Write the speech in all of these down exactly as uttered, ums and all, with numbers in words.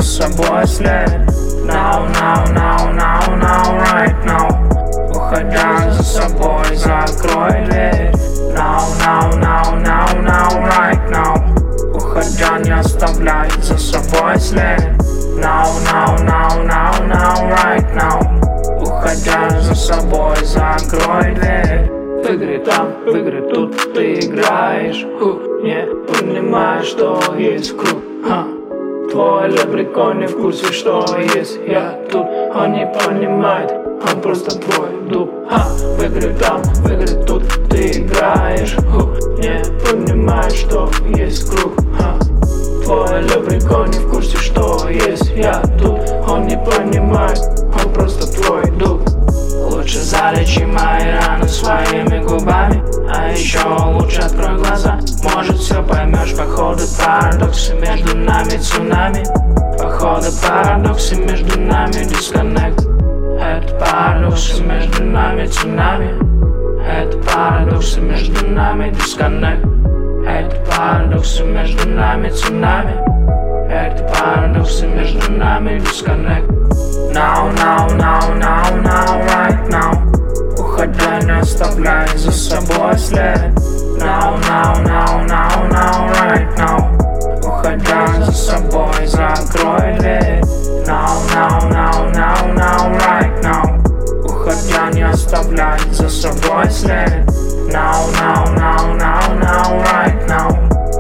за собой след. Now, now, now, now, now, right now. Уходя за собой, закрой дверь. Now, now, now, now, now, right now. Уходя, не оставляй за собой след. Now, now, now, now, now, right now. Уходя за собой, закрой дверь. В игре там, в игре тут ты играешь. Ху, не понимаешь, что есть круг. Ха. Твой лепрекон не в курсе, что есть я тут. Он не понимает, он просто твой дуб. Ха. В игре там, в игре тут ты играешь. Ху, не понимаешь, что есть круг. Ха. Твой лепрекон не в курсе, что есть я тут. Он не понимает, он просто твой дуб. Лучше залечи мои раны своими губами. А еще лучше открой глаза, может все поймешь. Походу парадоксы между нами цунами. Походу парадоксы между нами дисконнект. Это парадоксы между нами цунами. Это парадоксы между нами дисконнект. Это парадоксы между нами цунами. Это парадоксы между нами дисконнект. Now, now, now, now, now, right now. Уходя, не оставляй за собой след. Now, now, now, now, now, right now. Уходя за собой, закрой дверь. Now, now, now, now, now, right now. Уходя, не оставляй за собой след. Now, now, now, now, now, right now.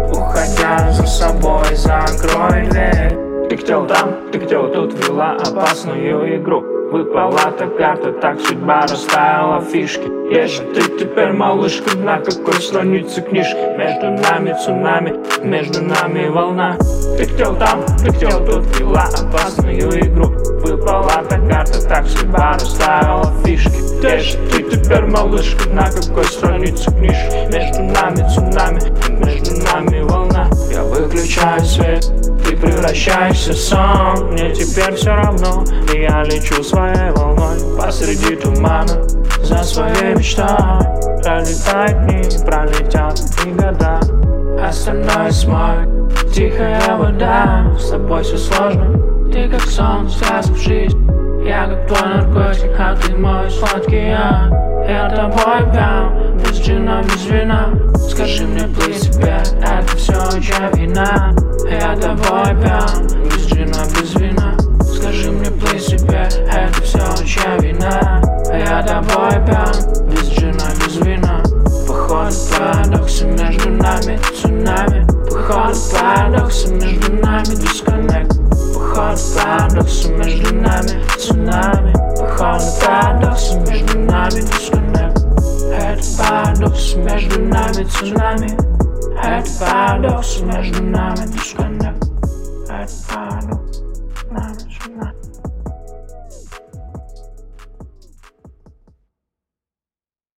Уходя за собой, закрой дверь. Ты хотел там, ты хотел тут, вела опасную игру. Выпала та карта, так судьба расставила фишки. Есть же ты теперь малышка, на какой странице книжки. Между нами цунами, между нами волна. Ты хотел там, ты хотел тут, вела опасную игру. Выпала та карта, так судьба расставила фишки. Есть же ты теперь малышка, на какой странице книжки. Между нами цунами, между нами волна. Я выключаю свет, ты превращаешься в сон. Мне теперь все равно, и я лечу своей волной посреди тумана за своей мечтой. Пролетают дни, пролетят и года. Остальное смог, тихая вода. С тобой все сложно, ты как сон, сказка в жизнь. Я как твой наркотик, а ты мой сладкий яд. Я тобой пьян, без джина, без вина. Скажи мне, please, себе, это все чья вина. Я тобой пьян, без джина, без вина. Скажи мне, please, себе, это все чья вина. Я тобой пьян, без джина, без вина. Походу парадоксы между нами цунами. Походу парадоксы между нами дисконнект. Походу парадоксы между нами цунами. Походу парадоксы между нами дисконнект. Это парадоксы между нами цунами. Это парадоксы между нами дисконнект. Это парадоксы между нами цунами.